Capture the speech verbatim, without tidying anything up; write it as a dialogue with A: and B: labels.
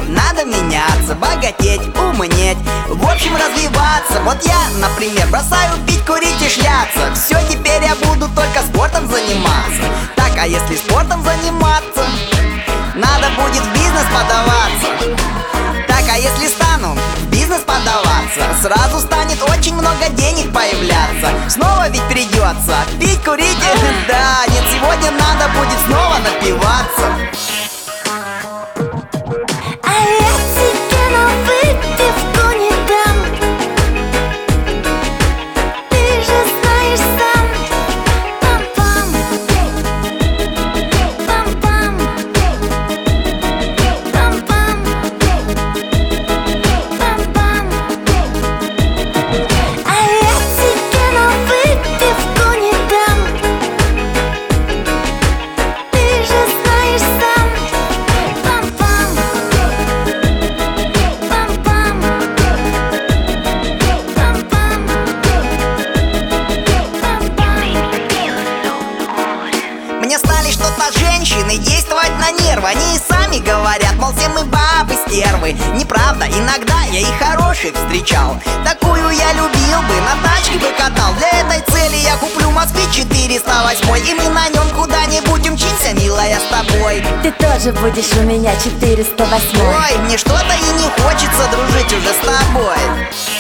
A: Надо меняться, богатеть, умнеть, в общем развиваться. Вот я, например, бросаю пить, курить и шляться. Все, теперь я буду только спортом заниматься. Так, а если спортом заниматься, надо будет в бизнес подаваться. Так, а если стану в бизнес подаваться, сразу станет очень много денег появляться. Снова ведь придется пить, курить, да, нет, сегодня надо будет снова напиваться.
B: А я тебе на выпивку не дам. Ты же знаешь сам. Пам-пам, пам-пам, пам-пам, пам-пам. А я тебе на выпивку не дам. Ты же знаешь сам. Пам-пам, пам-пам, пам-пам, пам-пам.
A: Мне стали что-то женщины действовать на нервы. Они и сами говорят, мол, все мы бабы стервы. Неправда, иногда я и хороших встречал. Такую я любил бы, на тачке бы катал. Для этой цели я куплю Москвич четыреста восемь, и мы на нем куда-нибудь умчимся, милая, с тобой.
B: Ты тоже будешь у меня четыреста восемь.
A: Ой, мне что-то и не хочется дружить уже с тобой.